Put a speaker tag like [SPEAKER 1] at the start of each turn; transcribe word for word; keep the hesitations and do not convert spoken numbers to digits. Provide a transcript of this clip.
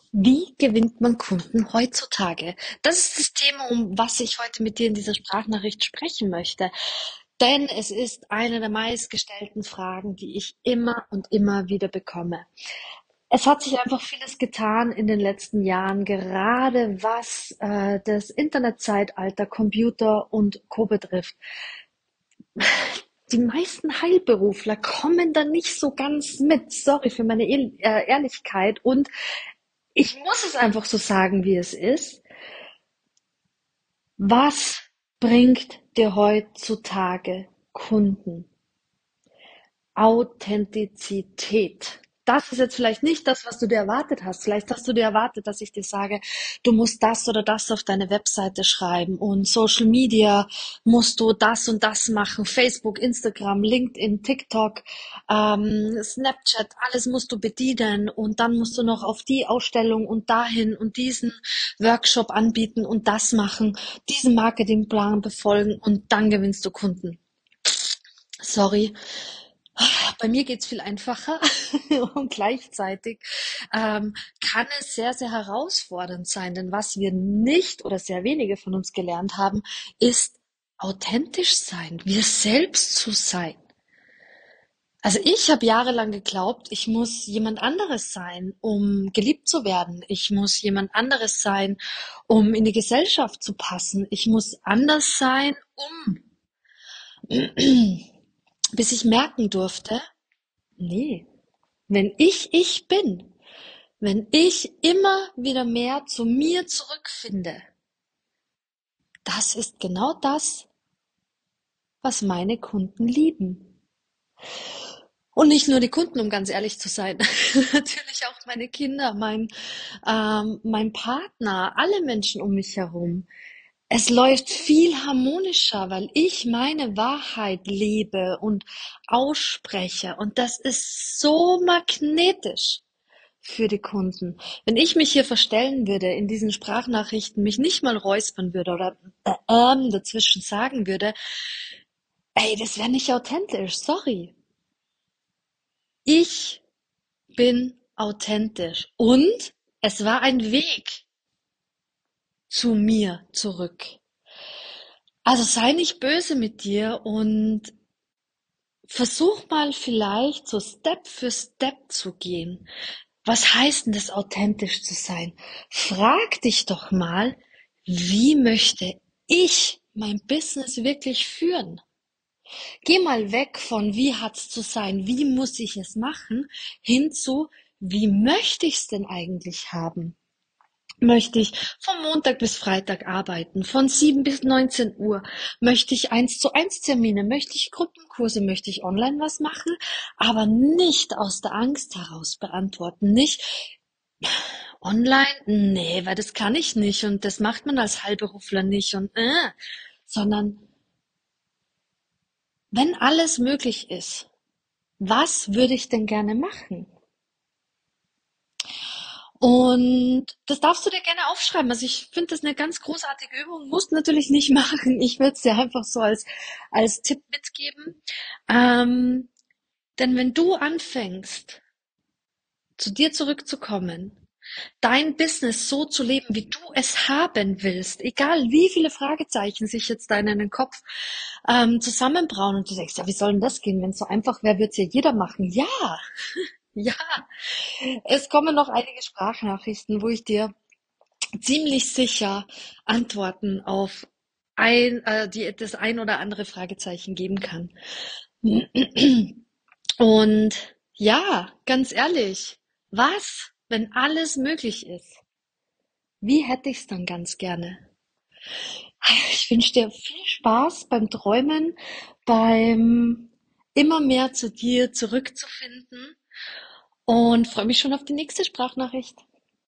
[SPEAKER 1] Wie gewinnt man Kunden heutzutage? Das ist das Thema, um was ich heute mit dir in dieser Sprachnachricht sprechen möchte. Denn es ist eine der meistgestellten Fragen, die ich immer und immer wieder bekomme. Es hat sich einfach vieles getan in den letzten Jahren, gerade was äh, das Internetzeitalter, Computer und Co. betrifft. Die meisten Heilberufler kommen da nicht so ganz mit. Sorry für meine Ehr äh, Ehrlichkeit. Und ich muss es einfach so sagen, wie es ist. Was bringt dir heutzutage Kunden? Authentizität. Das ist jetzt vielleicht nicht das, was du dir erwartet hast. Vielleicht hast du dir erwartet, dass ich dir sage, du musst das oder das auf deine Webseite schreiben und Social Media musst du das und das machen. Facebook, Instagram, LinkedIn, TikTok, ähm, Snapchat, alles musst du bedienen und dann musst du noch auf die Ausstellung und dahin und diesen Workshop anbieten und das machen, diesen Marketingplan befolgen und dann gewinnst du Kunden. Sorry, bei mir geht's viel einfacher und gleichzeitig ähm, kann es sehr, sehr herausfordernd sein, denn was wir nicht oder sehr wenige von uns gelernt haben, ist authentisch sein, wir selbst zu sein. Also ich habe jahrelang geglaubt, ich muss jemand anderes sein, um geliebt zu werden. Ich muss jemand anderes sein, um in die Gesellschaft zu passen. Ich muss anders sein, um, bis ich merken durfte, nee, wenn ich ich bin, wenn ich immer wieder mehr zu mir zurückfinde, das ist genau das, was meine Kunden lieben. Und nicht nur die Kunden, um ganz ehrlich zu sein, natürlich auch meine Kinder, mein, ähm, mein Partner, alle Menschen um mich herum. Es läuft viel harmonischer, weil ich meine Wahrheit lebe und ausspreche. Und das ist so magnetisch für die Kunden. Wenn ich mich hier verstellen würde, in diesen Sprachnachrichten mich nicht mal räuspern würde oder äh, ähm dazwischen sagen würde, ey, das wäre nicht authentisch, sorry. Ich bin authentisch und es war ein Weg zu mir zurück. Also sei nicht böse mit dir und versuch mal vielleicht so Step für Step zu gehen. Was heißt denn das, authentisch zu sein? Frag dich doch mal, wie möchte ich mein Business wirklich führen? Geh mal weg von wie hat's zu sein, wie muss ich es machen, hin zu wie möchte ich's denn eigentlich haben? Möchte ich von Montag bis Freitag arbeiten, von sieben bis neunzehn Uhr? Möchte ich eins zu eins Termine? Möchte ich Gruppenkurse? Möchte ich online was machen? Aber nicht aus der Angst heraus beantworten. Nicht online? Nee, weil das kann ich nicht und das macht man als Heilberufler nicht und äh, sondern wenn alles möglich ist, was würde ich denn gerne machen? Und das darfst du dir gerne aufschreiben. Also ich finde das eine ganz großartige Übung. Musst natürlich nicht machen. Ich würde es dir einfach so als, als Tipp mitgeben. Ähm, denn wenn du anfängst, zu dir zurückzukommen, dein Business so zu leben, wie du es haben willst, egal wie viele Fragezeichen sich jetzt da in deinen Kopf ähm, zusammenbrauen und du denkst, ja, wie soll denn das gehen? Wenn es so einfach wäre, würde es ja jeder machen. Ja, ja, es kommen noch einige Sprachnachrichten, wo ich dir ziemlich sicher Antworten auf ein, äh, die, das ein oder andere Fragezeichen geben kann. Und ja, ganz ehrlich, was, wenn alles möglich ist? Wie hätte ich's dann ganz gerne? Ich wünsche dir viel Spaß beim Träumen, beim immer mehr zu dir zurückzufinden und freue mich schon auf die nächste Sprachnachricht.